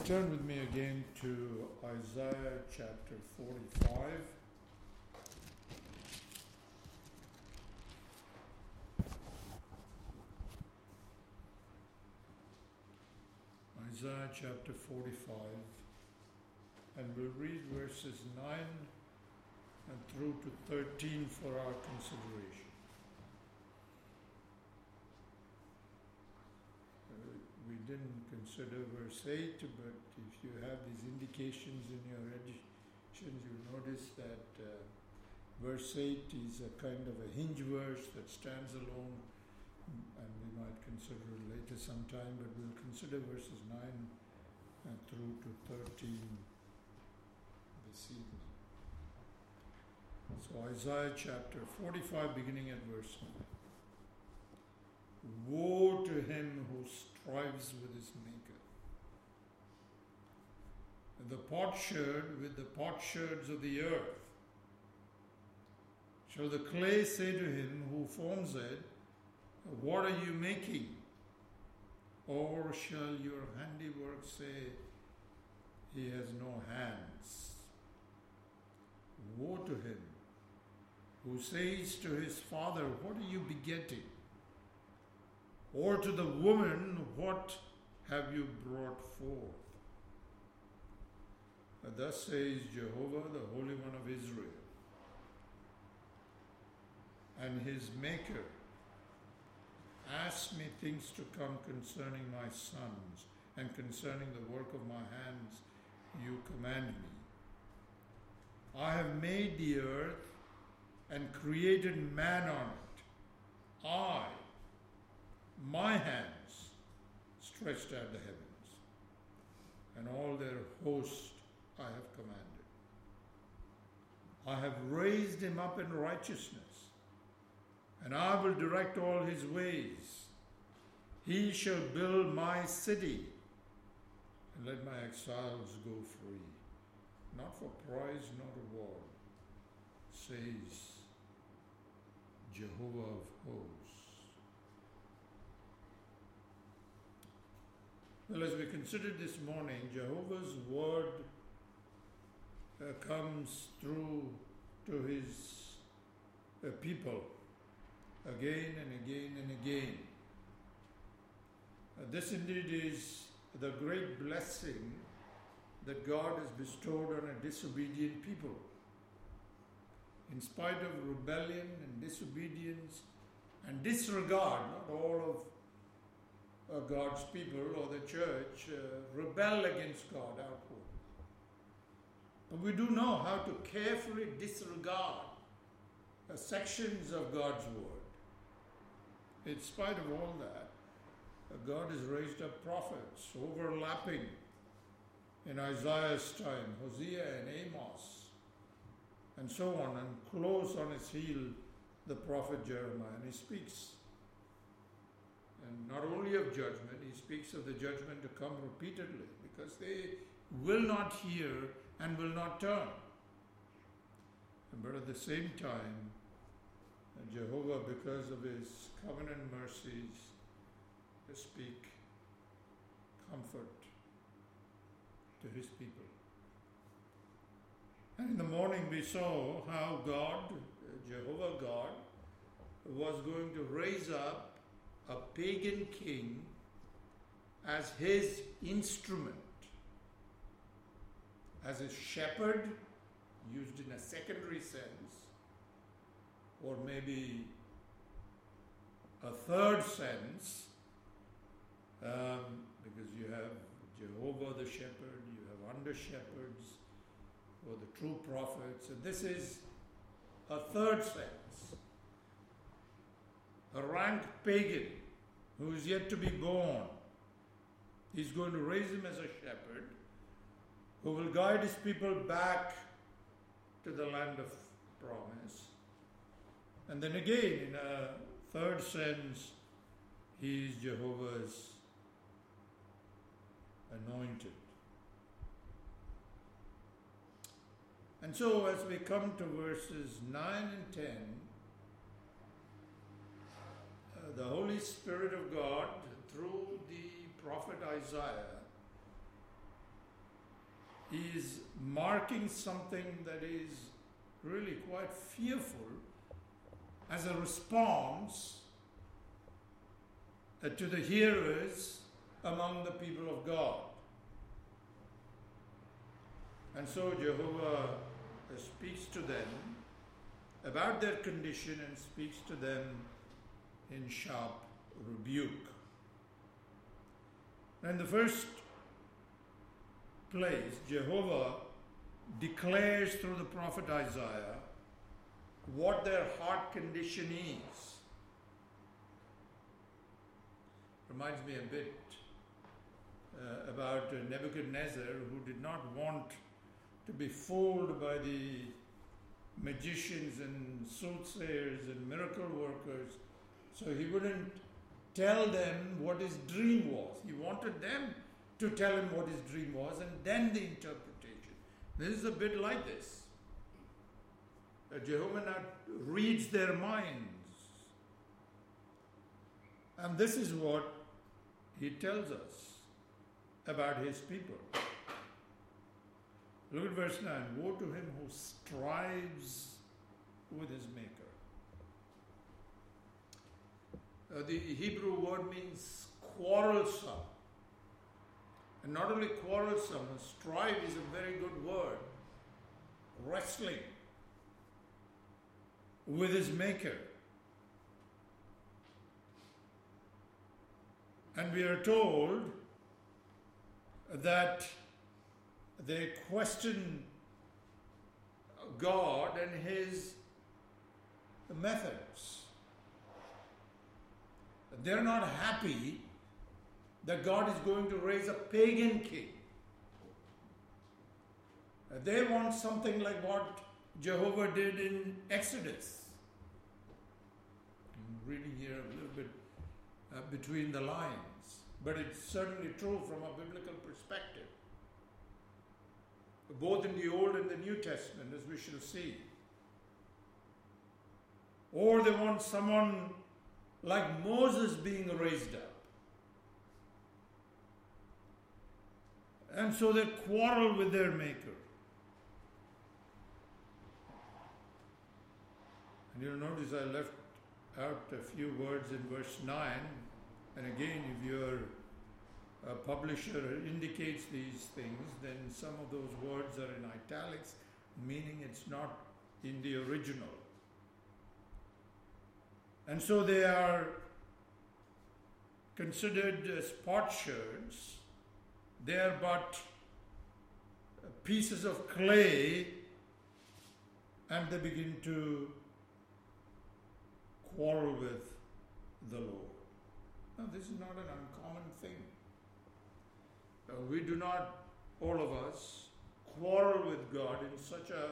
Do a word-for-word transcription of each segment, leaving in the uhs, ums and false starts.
Turn with me again to Isaiah chapter forty-five. Isaiah chapter forty-five, and we'll read verses nine and through to thirteen for our consideration. Uh, we didn't consider verse eight, but if you have these indications in your editions, you'll notice that uh, verse eight is a kind of a hinge verse that stands alone, and we might consider it later sometime, but we'll consider verses nine and through to thirteen this evening. So Isaiah chapter forty-five, beginning at verse nine. Woe to him who strives with his maker. The potsherd with the potsherds of the earth. Shall the clay say to him who forms it, what are you making? Or shall your handiwork say, he has no hands? Woe to him who says to his father, what are you begetting? Or to the woman, what have you brought forth? And thus says Jehovah, the Holy One of Israel, and his Maker, ask me things to come concerning my sons, and concerning the work of my hands you command me. I have made the earth and created man on it. I, my hands, stretched out the heavens, and all their host I have commanded. I have raised him up in righteousness, and I will direct all his ways. He shall build my city, and let my exiles go free, not for prize nor reward, says Jehovah of hosts. Well, as we considered this morning, Jehovah's word uh, comes through to his uh, people again and again and again. Uh, this indeed is the great blessing that God has bestowed on a disobedient people. In spite of rebellion and disobedience and disregard, not all of uh, God's people or the church uh, rebel against God outwardly. But we do know how to carefully disregard uh, sections of God's word. In spite of all that, uh, God has raised up prophets overlapping in Isaiah's time, Hosea and Amos, and so on, and close on his heel, the prophet Jeremiah. And he speaks, and not only of judgment, he speaks of the judgment to come repeatedly, because they will not hear and will not turn. But at the same time, Jehovah, because of his covenant mercies, speak comfort to his people. And in the morning we saw how God, Jehovah God, was going to raise up a pagan king as his instrument, as a shepherd, used in a secondary sense, or maybe a third sense, um, because you have Jehovah the shepherd, you have under-shepherds, or the true prophets, and this is a third sense. A rank pagan who is yet to be born. He's going to raise him as a shepherd who will guide his people back to the land of promise. And then again, in a third sense, he is Jehovah's anointed. And so as we come to verses nine and ten, uh, the Holy Spirit of God, through the prophet Isaiah, he is marking something that is really quite fearful as a response uh, to the hearers among the people of God. And so Jehovah uh, speaks to them about their condition and speaks to them in sharp rebuke. In the first place, Jehovah declares through the prophet Isaiah what their heart condition is. Reminds me a bit uh, about uh, Nebuchadnezzar, who did not want to be fooled by the magicians and soothsayers and miracle workers, so he wouldn't tell them what his dream was. He wanted them to tell him what his dream was and then the interpretation. This is a bit like this. Uh, Jehovah reads their minds. And this is what he tells us about his people. Look at verse nine. Woe to him who strives with his maker. Uh, the Hebrew word means quarrelsome. And not only quarrelsome, strive is a very good word. Wrestling with his maker. And we are told that they question God and his methods. They're not happy that God is going to raise a pagan king. They want something like what Jehovah did in Exodus. I'm reading here a little bit uh, between the lines, but it's certainly true from a biblical perspective, both in the Old and the New Testament, as we shall see. Or they want someone like Moses being raised up. And so they quarrel with their maker. And you'll notice I left out a few words in verse nine. And again, if your uh, publisher indicates these things, then some of those words are in italics, meaning it's not in the original. And so they are considered as potsherds. They are but pieces of clay, and they begin to quarrel with the Lord. Now, this is not an uncommon thing. Uh, we do not, all of us, quarrel with God in such a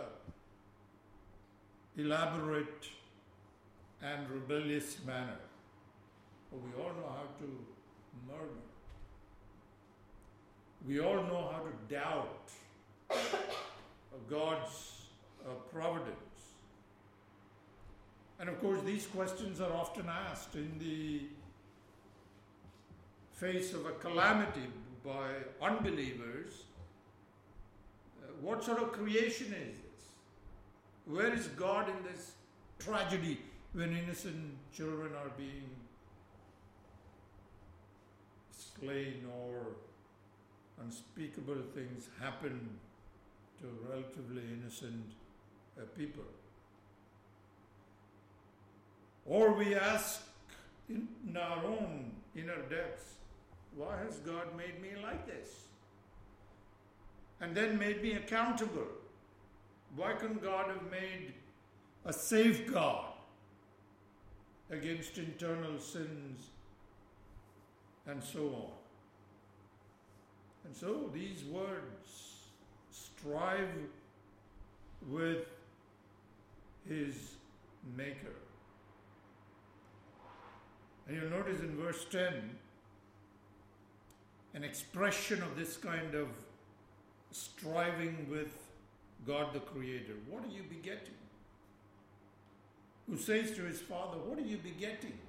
elaborate and rebellious manner. But we all know how to murmur. We all know how to doubt God's uh, providence. And of course, these questions are often asked in the face of a calamity by unbelievers. Uh, what sort of creation is this? Where is God in this tragedy when innocent children are being slain or unspeakable things happen to relatively innocent uh, people? Or we ask in our own inner depths, why has God made me like this? And then made me accountable. Why couldn't God have made a safeguard against internal sins and so on? And so these words, strive with his maker. And you'll notice in verse ten, an expression of this kind of striving with God the Creator. What are you begetting? Who says to his father, what are you begetting?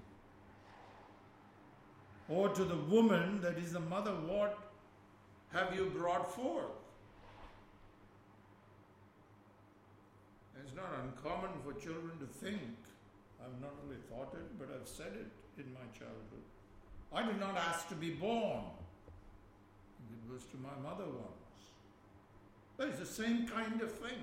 Or to the woman that is the mother, what have you brought forth? It's not uncommon for children to think. I've not only thought it, but I've said it in my childhood. I did not ask to be born. It was to my mother once. That is the same kind of thing.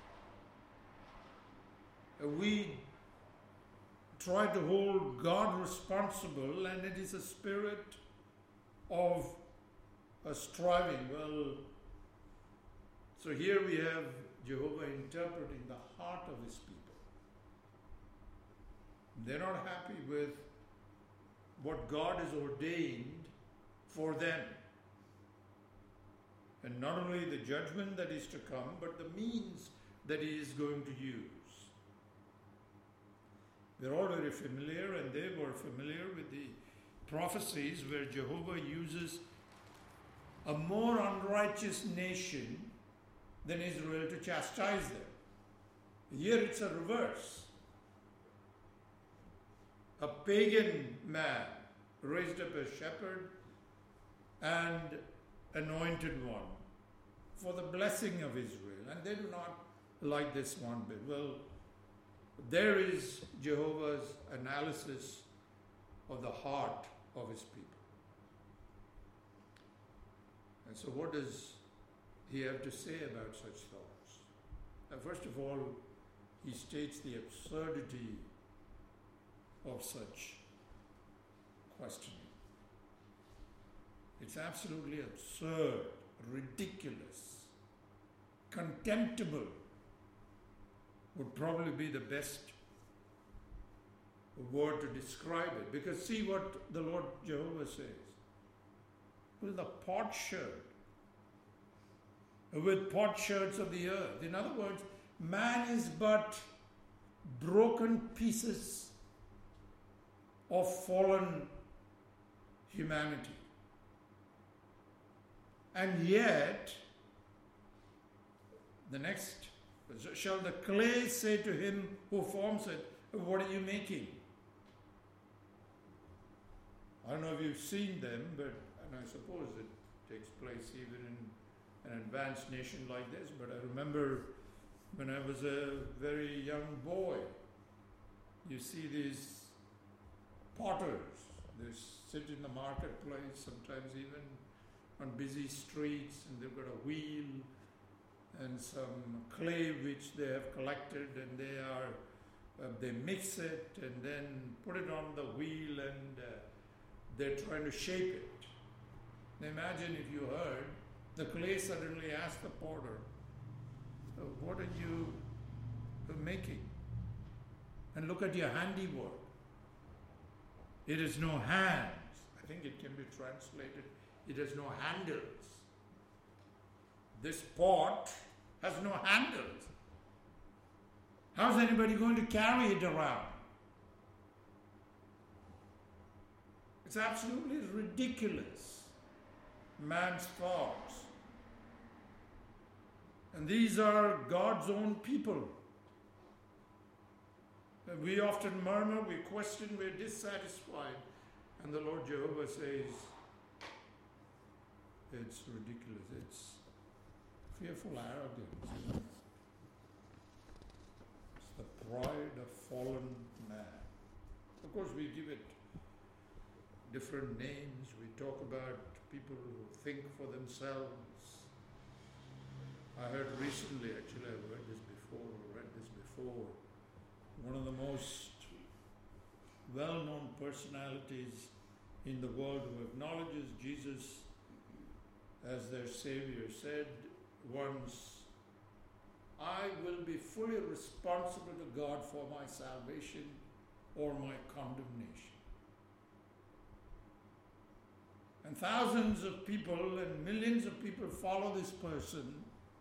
We try to hold God responsible, and it is a spirit of a striving. Well, so here we have Jehovah interpreting the heart of his people. They're not happy with what God has ordained for them. And not only the judgment that is to come, but the means that he is going to use. We're all very familiar, and they were familiar with the prophecies where Jehovah uses a more unrighteous nation than Israel to chastise them. Here it's a reverse. A pagan man raised up a shepherd and anointed one for the blessing of Israel. And they do not like this one bit. Well, there is Jehovah's analysis of the heart of his people. And so what does he have to say about such thoughts? Now, first of all, he states the absurdity of such questioning. It's absolutely absurd, ridiculous, contemptible would probably be the best word to describe it. Because see what the Lord Jehovah says. With the potsherd, with potsherds of the earth. In other words, man is but broken pieces of fallen humanity. And yet, the next, shall the clay say to him who forms it, what are you making? I don't know if you've seen them, but and I suppose it takes place even in an advanced nation like this, but I remember when I was a very young boy, you see these potters. They sit in the marketplace, sometimes even on busy streets, and they've got a wheel and some clay which they have collected, and they are uh, they mix it and then put it on the wheel, and uh, they're trying to shape it. Now imagine if you heard the clay suddenly asked the potter, uh, what are you uh, making? And look at your handiwork. It has no hands. I think it can be translated, it has no handles. This pot has no handles. How's anybody going to carry it around? It's absolutely ridiculous, man's thoughts. And these are God's own people. We often murmur, we question, we're dissatisfied. And the Lord Jehovah says, it's ridiculous. It's fearful arrogance. It's the pride of fallen man. Of course, we give it different names. We talk about people who think for themselves. I heard recently, actually I've heard this before, or read this before, one of the most well-known personalities in the world who acknowledges Jesus as their Savior said once, I will be fully responsible to God for my salvation or my condemnation. And thousands of people and millions of people follow this person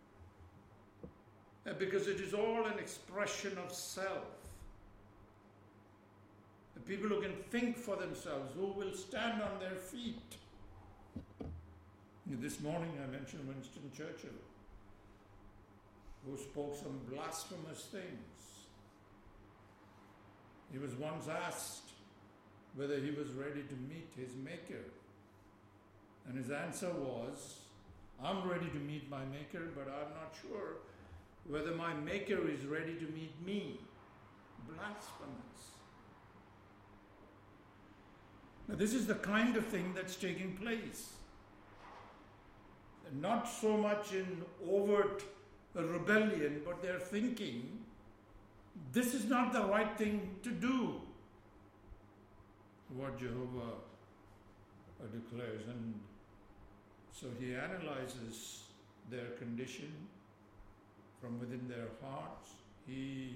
because it is all an expression of self. The people who can think for themselves, who will stand on their feet. This morning I mentioned Winston Churchill, who spoke some blasphemous things. He was once asked whether he was ready to meet his Maker. And his answer was, I'm ready to meet my Maker, but I'm not sure whether my Maker is ready to meet me. Blasphemous. Now, this is the kind of thing that's taking place. Not so much in overt rebellion, but they're thinking, this is not the right thing to do. What Jehovah declares. And so he analyzes their condition from within their hearts. He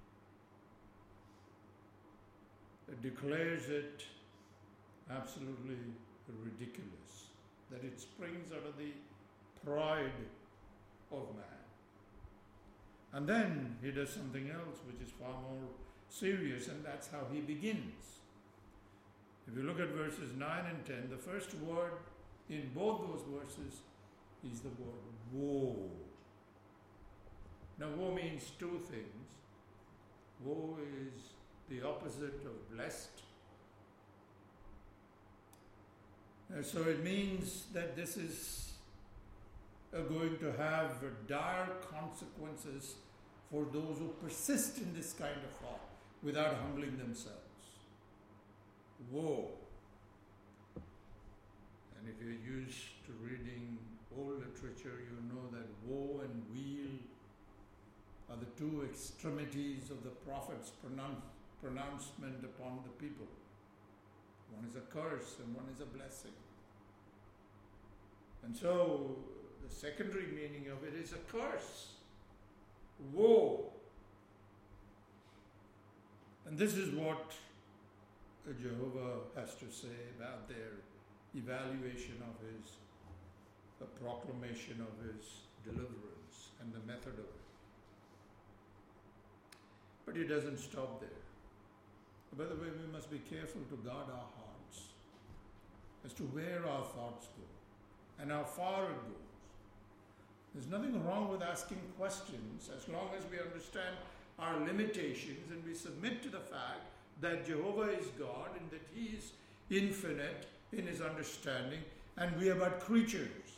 declares it absolutely ridiculous, that it springs out of the pride of man. And then he does something else which is far more serious, and that's how he begins. If you look at verses nine and ten, the first word in both those verses is the word woe. Now, woe means two things. Woe is the opposite of blessed. Uh, so it means that this is uh, going to have uh, dire consequences for those who persist in this kind of thought without humbling themselves. Woe. And if you're used to reading old literature, you know that woe and weal are the two extremities of the prophet's pronounce, pronouncement upon the people. One is a curse and one is a blessing. And so the secondary meaning of it is a curse. Woe. And this is what Jehovah has to say about their evaluation of his, the proclamation of his deliverance and the method of it. But he doesn't stop there. By the way, we must be careful to guard our hearts as to where our thoughts go and how far it goes. There's nothing wrong with asking questions as long as we understand our limitations and we submit to the fact that Jehovah is God and that he is infinite in his understanding and we are but creatures.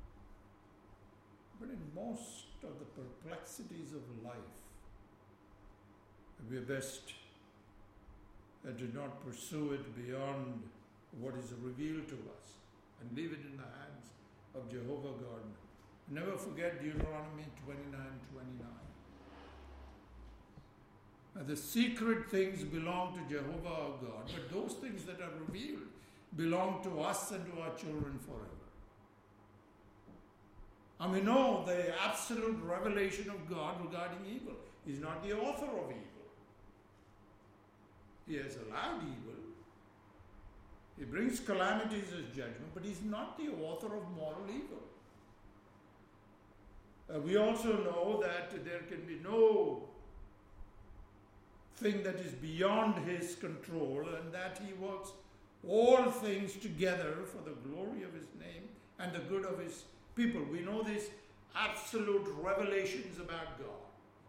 But in most of the perplexities of life, we are best uh, to not pursue it beyond what is revealed to us and leave it in the hands of Jehovah God. Never forget Deuteronomy twenty-nine twenty-nine. Uh, the secret things belong to Jehovah our God, but those things that are revealed belong to us and to our children forever. And we know the absolute revelation of God regarding evil. He's not the author of evil. He has allowed evil. He brings calamities as judgment, but he's not the author of moral evil. Uh, we also know that there can be no thing that is beyond his control and that he works all things together for the glory of his name and the good of his people. We know these absolute revelations about God.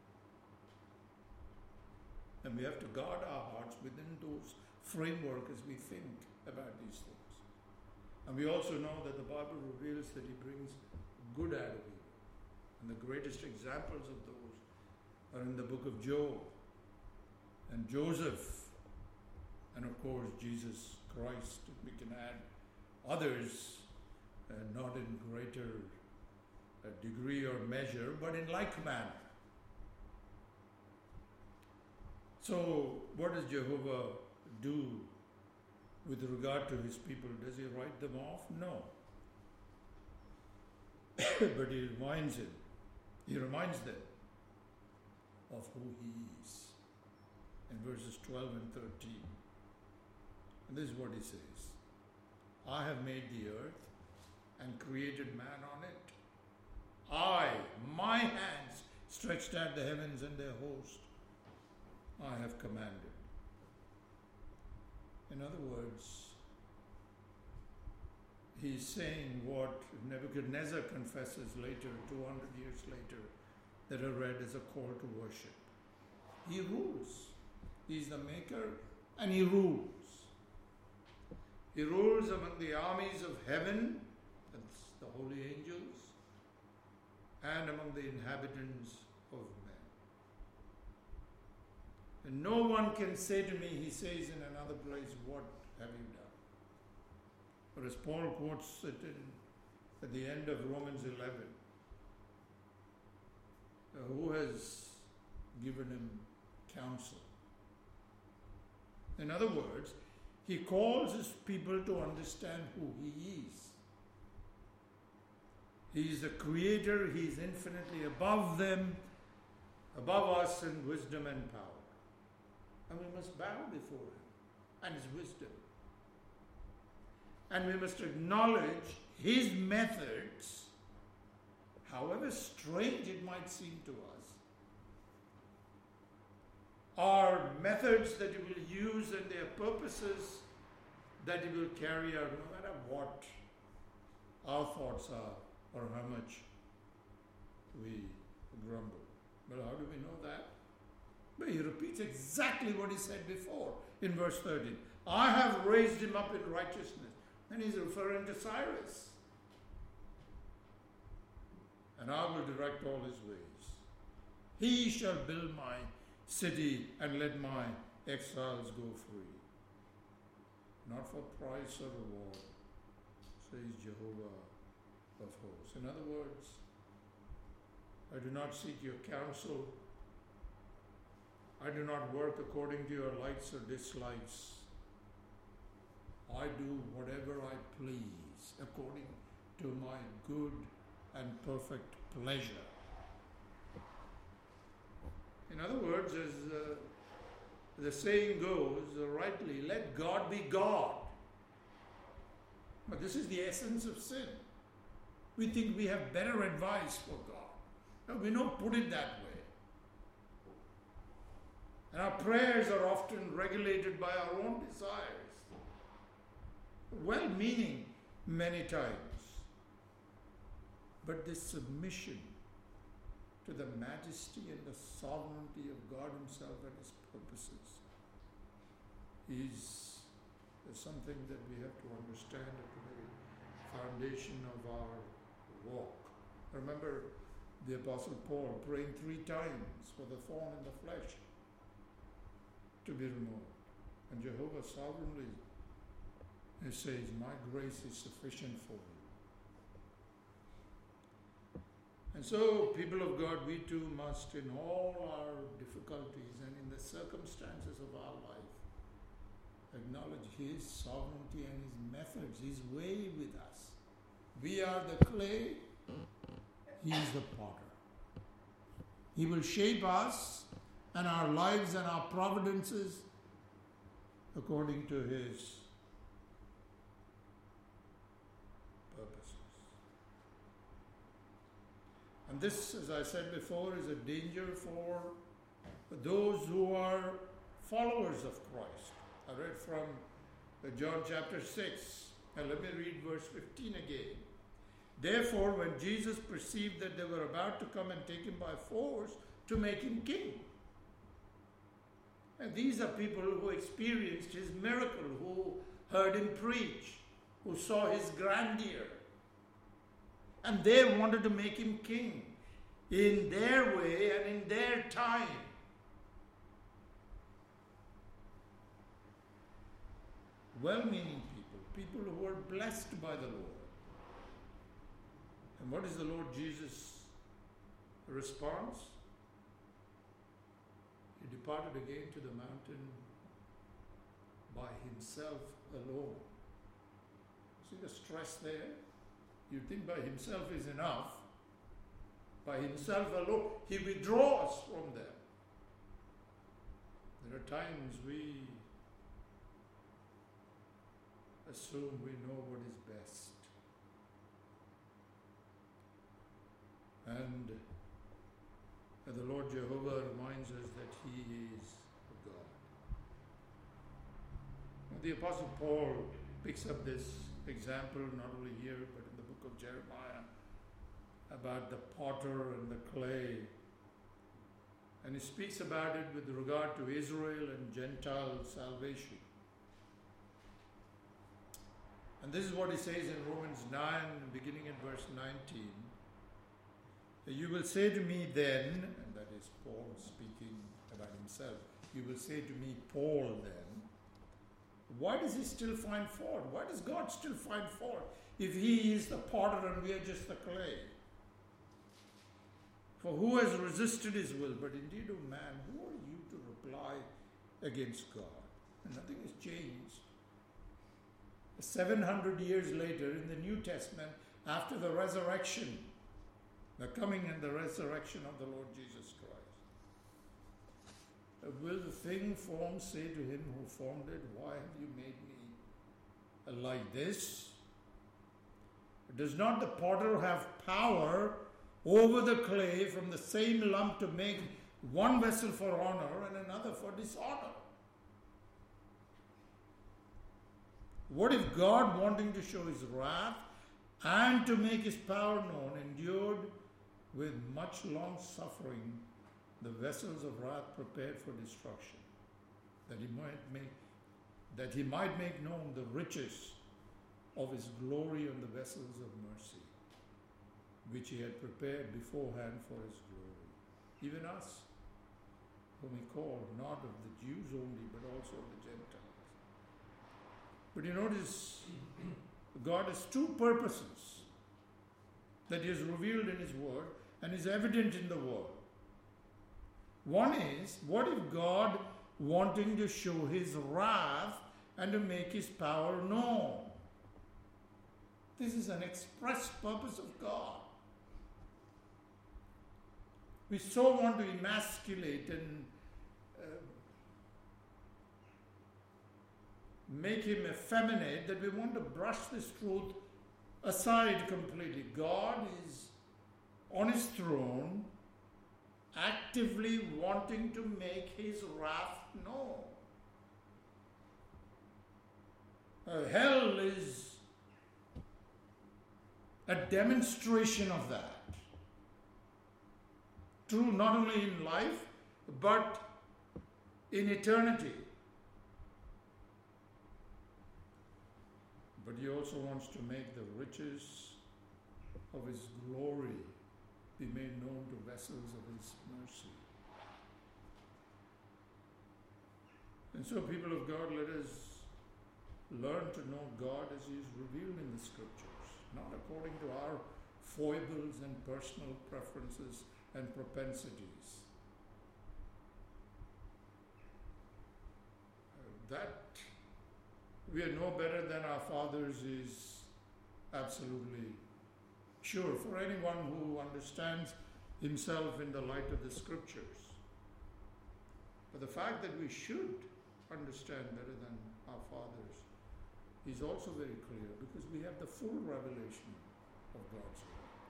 And we have to guard our hearts within those framework as we think about these things. And we also know that the Bible reveals that he brings good out of evil. And the greatest examples of those are in the book of Job and Joseph and of course Jesus Christ. We can add others, uh, not in greater uh, degree or measure, but in like manner. So what does Jehovah do with regard to his people? Does he write them off? No. But he reminds him, he reminds them of who he is in verses twelve and thirteen. And this is what he says. I have made the earth and created man on it. I, my hands, stretched out the heavens and their host. I have commanded. In other words, he's saying what Nebuchadnezzar confesses later, two hundred years later, that are read as a call to worship. He rules. He's the maker and he rules. He rules among the armies of heaven, that's the holy angels, and among the inhabitants of men. And no one can say to me, he says in another place, what have you done? Or as Paul quotes it in, at the end of Romans eleven, uh, who has given him counsel? In other words, he calls his people to understand who he is. He is the creator, he is infinitely above them, above us in wisdom and power. And we must bow before him and his wisdom. And we must acknowledge his methods, however strange it might seem to us, are methods that he will use and their purposes that he will carry out no matter what our thoughts are or how much we grumble. But how do we know that? But he repeats exactly what he said before in verse thirteen. I have raised him up in righteousness. And he's referring to Cyrus. And I will direct all his ways. He shall build my city and let my exiles go free. Not for price or reward, says Jehovah of hosts. In other words, I do not seek your counsel. I do not work according to your likes or dislikes. I do whatever I please according to my good and perfect pleasure. In other words, as uh, the saying goes, uh, rightly, let God be God. But this is the essence of sin. We think we have better advice for God. No, we don't put it that way. And our prayers are often regulated by our own desires. Well-meaning many times. But this submission to the majesty and the sovereignty of God himself and his purposes is, is something that we have to understand at the very foundation of our walk. Remember the Apostle Paul praying three times for the thorn in the flesh to be removed. And Jehovah sovereignly he says, my grace is sufficient for you. And so, people of God, we too must, in all our difficulties and in the circumstances of our life, acknowledge his sovereignty and his methods, his way with us. We are the clay, he is the potter. He will shape us and our lives and our providences according to his purposes. And this, as I said before, is a danger for those who are followers of Christ. I read from John chapter six, and let me read verse fifteen again. Therefore, when Jesus perceived that they were about to come and take him by force to make him king. And these are people who experienced his miracle, who heard him preach, who saw his grandeur. And they wanted to make him king in their way and in their time. Well-meaning people, people who are blessed by the Lord. And what is the Lord Jesus' response? He departed again to the mountain by himself alone. See the stress there? You think by himself is enough. By himself alone, he withdraws from them. There are times we assume we know what is best. And the Lord Jehovah reminds us that he is God. The Apostle Paul picks up this example not only here but in the book of Jeremiah about the potter and the clay. And he speaks about it with regard to Israel and Gentile salvation. And this is what he says in Romans nine, beginning at verse nineteen. You will say to me then, and that is Paul speaking about himself. You will say to me, Paul then, why does he still find fault? Why does God still find fault if he is the potter and we are just the clay? For who has resisted his will? But indeed, O man, who are you to reply against God? And nothing has changed. seven hundred years later, in the New Testament, after the resurrection, the coming and the resurrection of the Lord Jesus Christ, will the thing formed say to him who formed it, why have you made me like this? Does not the potter have power over the clay from the same lump to make one vessel for honor and another for dishonor? What if God, wanting to show his wrath and to make his power known, endured with much long suffering the vessels of wrath prepared for destruction, that he might make that he might make known the riches of his glory on the vessels of mercy, which he had prepared beforehand for his glory, even us, whom he called not of the Jews only, but also of the Gentiles. But you notice, God has two purposes that he has revealed in his word and is evident in the word. One is, what if God, wanting to show his wrath and to make his power known? This is an express purpose of God. We so want to emasculate and uh, make him effeminate that we want to brush this truth aside completely. God is on his throne, actively wanting to make his wrath known. Uh, hell is a demonstration of that. True not only in life, but in eternity. But he also wants to make the riches of his glory be made known to vessels of his mercy. And so, people of God, let us learn to know God as he is revealed in the scriptures, not according to our foibles and personal preferences and propensities. Uh, that we are no better than our fathers is absolutely sure for anyone who understands himself in the light of the scriptures. But the fact that we should understand better than our fathers is also very clear because we have the full revelation of God's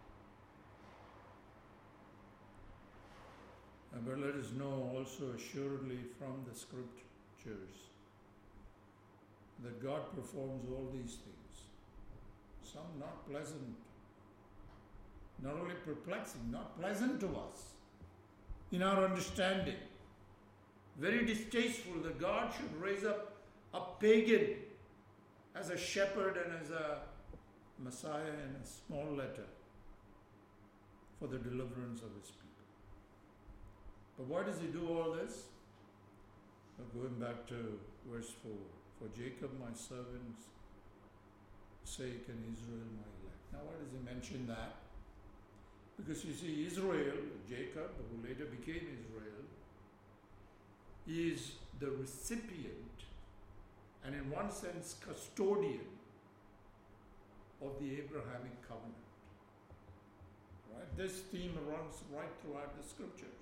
word. And but let us know also assuredly from the scriptures that God performs all these things, some not pleasant, not only perplexing, not pleasant to us in our understanding. Very distasteful that God should raise up a pagan as a shepherd and as a Messiah in a small letter for the deliverance of his people. But why does he do all this? Well, going back to verse four. For Jacob my servant's sake and Israel my elect. Now why does he mention that? Because you see, Israel, Jacob, who later became Israel, is the recipient and in one sense custodian of the Abrahamic covenant. Right? This theme runs right throughout the scriptures.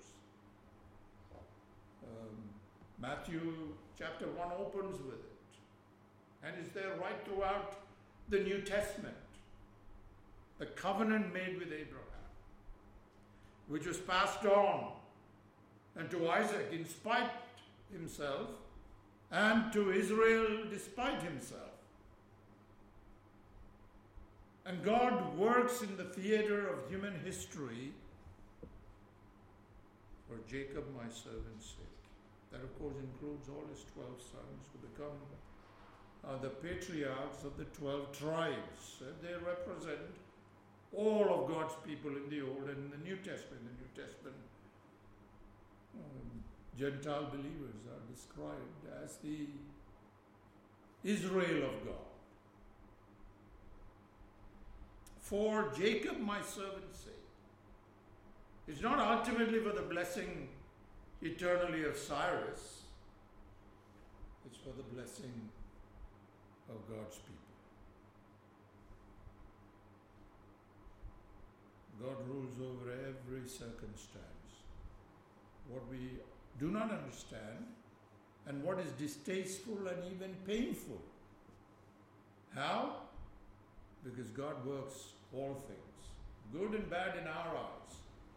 Um, Matthew chapter one opens with it and is there right throughout the New Testament. The covenant made with Abraham, which was passed on and to Isaac in spite himself and to Israel despite himself. And God works in the theater of human history for Jacob my servant's sake. That of course includes all his twelve sons who become uh, the patriarchs of the twelve tribes. And they represent all of God's people in the Old and in the New Testament. The New Testament um, Gentile believers are described as the Israel of God. For Jacob, my servant's sake. It's not ultimately for the blessing eternally of Cyrus. It's for the blessing of God's people. God rules over every circumstance. What we do not understand and what is distasteful and even painful. How? Because God works all things, good and bad in our eyes,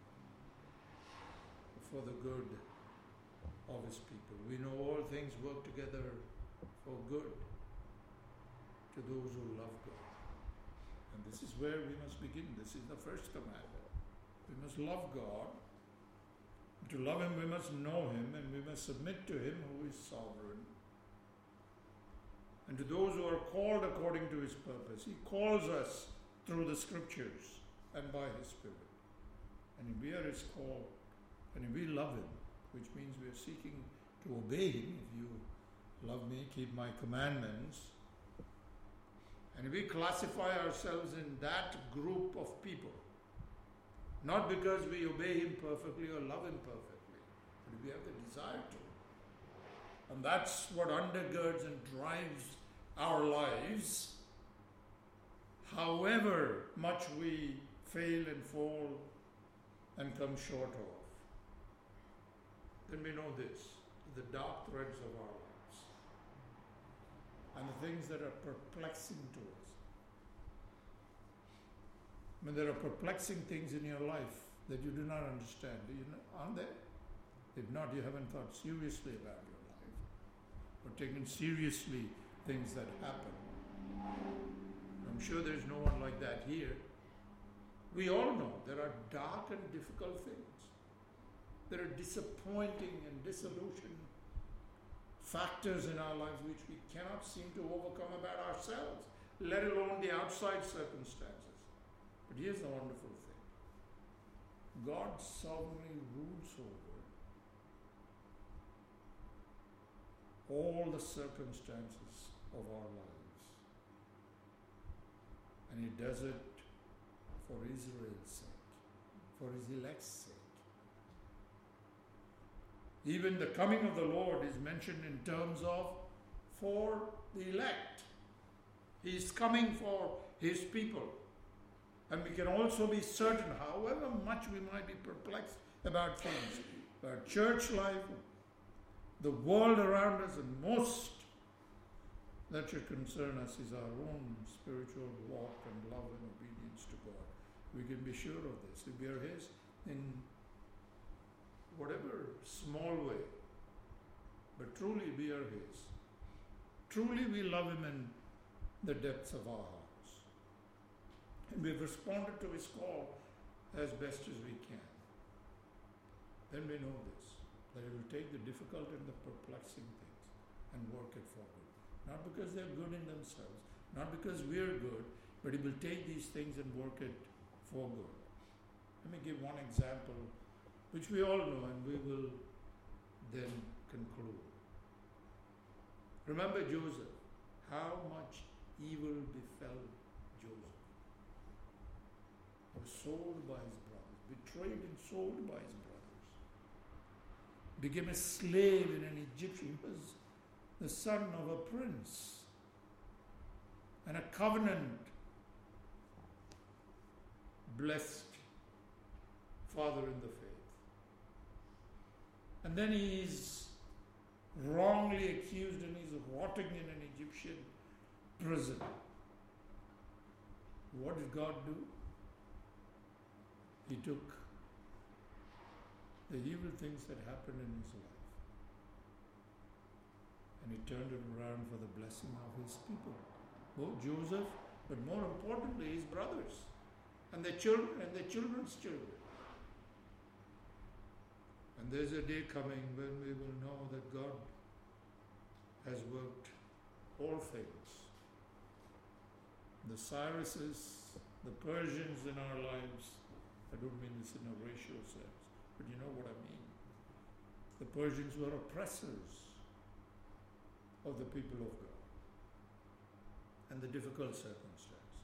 for the good of His people. We know all things work together for good to those who love God. And this is where we must begin. This is the first commandment. We must love God. To love Him, we must know Him, and we must submit to Him who is sovereign. And to those who are called according to His purpose. He calls us through the Scriptures and by His Spirit. And if we are His call, and if we love Him, which means we are seeking to obey Him, if you love me, keep my commandments, and if we classify ourselves in that group of people, not because we obey Him perfectly or love Him perfectly, but we have the desire to. And that's what undergirds and drives our lives, however much we fail and fall and come short of. Then we know this, the dark threads of our lives and the things that are perplexing to us. I mean, there are perplexing things in your life that you do not understand. Do you know, aren't there? If not, you haven't thought seriously about your life or taken seriously things that happen. I'm sure there's no one like that here. We all know there are dark and difficult things. There are disappointing and disillusion factors in our lives which we cannot seem to overcome about ourselves, let alone the outside circumstances. But here's the wonderful thing. God sovereignly rules over all the circumstances of our lives. And He does it for Israel's sake, for His elect's sake. Even the coming of the Lord is mentioned in terms of for the elect. He is coming for His people. And we can also be certain, however much we might be perplexed about things, about church life, the world around us, and most that should concern us is our own spiritual walk and love and obedience to God. We can be sure of this. If we are His in whatever small way, but truly we are His. Truly we love Him in the depths of our hearts. And we've responded to His call as best as we can. Then we know this, that He will take the difficult and the perplexing things and work it forward. Not because they're good in themselves, not because we're good, but He will take these things and work it for good. Let me give one example which we all know, and we will then conclude. Remember Joseph, how much evil befell Joseph. He was sold by his brothers, betrayed and sold by his brothers. Became a slave in an Egyptian. He was the son of a prince and a covenant blessed father in the faith. And then he is wrongly accused and he's rotting in an Egyptian prison. What did God do? He took the evil things that happened in his life and He turned it around for the blessing of His people. Both Joseph, but more importantly, his brothers and their children and their children's children. And there's a day coming when we will know that God has worked all things. The Cyruses, the Persians in our lives, I don't mean this in a racial sense, but you know what I mean. The Persians were oppressors of the people of God and the difficult circumstances.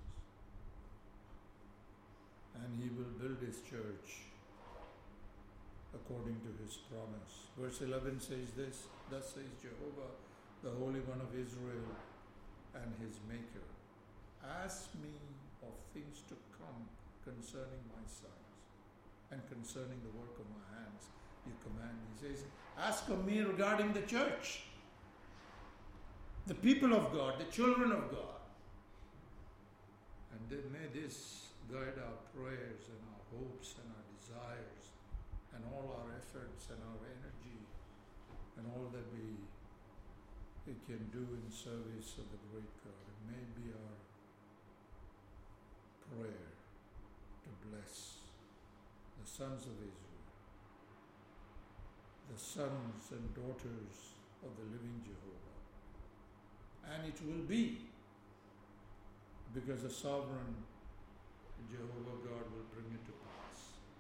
And he will build his church according to his promise. Verse eleven says this, thus says Jehovah, the Holy One of Israel and his Maker, ask me of things to come concerning my sons and concerning the work of my hands. You command. He says, ask of me regarding the church, the people of God, the children of God. And may this guide our prayers and our hopes and our desires and all our efforts and our energy and all that we, we can do in service of the great God. It may be our prayer to bless the sons of Israel, the sons and daughters of the living Jehovah. And it will be, because the sovereign Jehovah God will bring it to pass.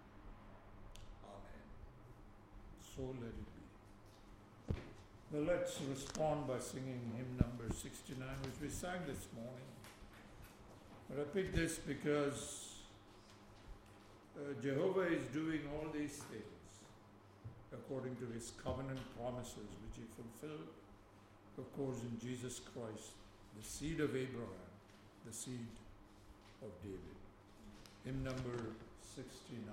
Amen. So let it be. Well, let's respond by singing hymn number sixty-nine, which we sang this morning. But I picked this because uh, Jehovah is doing all these things according to his covenant promises, which he fulfilled, of course, in Jesus Christ, the seed of Abraham, the seed of David. Hymn number sixty-nine.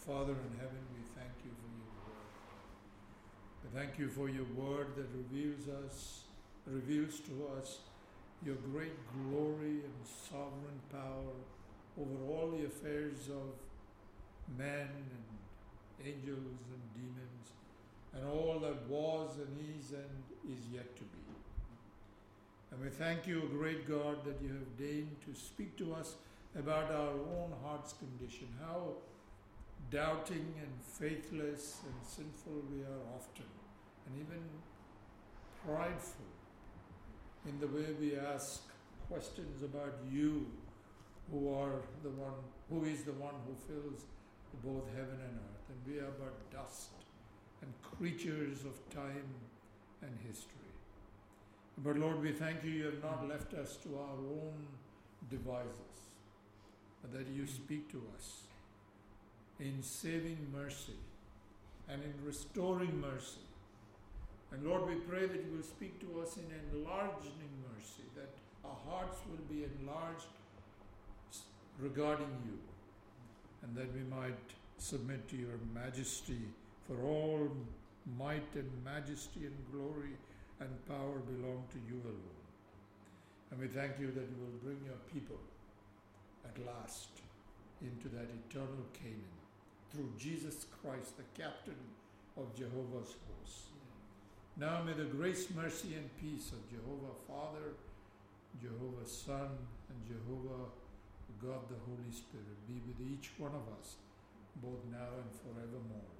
Father in heaven, we thank you for your word. We thank you for your word that reveals us, reveals to us your great glory and sovereign power over all the affairs of men and angels and demons and all that was and is and is yet to be. And we thank you, great God, that you have deigned to speak to us about our own heart's condition, how doubting and faithless and sinful we are often, and even prideful in the way we ask questions about you, who are the one, who is the one who fills both heaven and earth, and we are but dust and creatures of time and history. But Lord, we thank you, you have not left us to our own devices, but that you speak to us in saving mercy and in restoring mercy. And Lord, we pray that you will speak to us in enlarging mercy, that our hearts will be enlarged regarding you, and that we might submit to your majesty, for all might and majesty and glory and power belong to you alone. And we thank you that you will bring your people at last into that eternal Canaan through Jesus Christ, the captain of Jehovah's hosts. Now may the grace, mercy, and peace of Jehovah Father, Jehovah Son, and Jehovah God the Holy Spirit be with each one of us, both now and forevermore.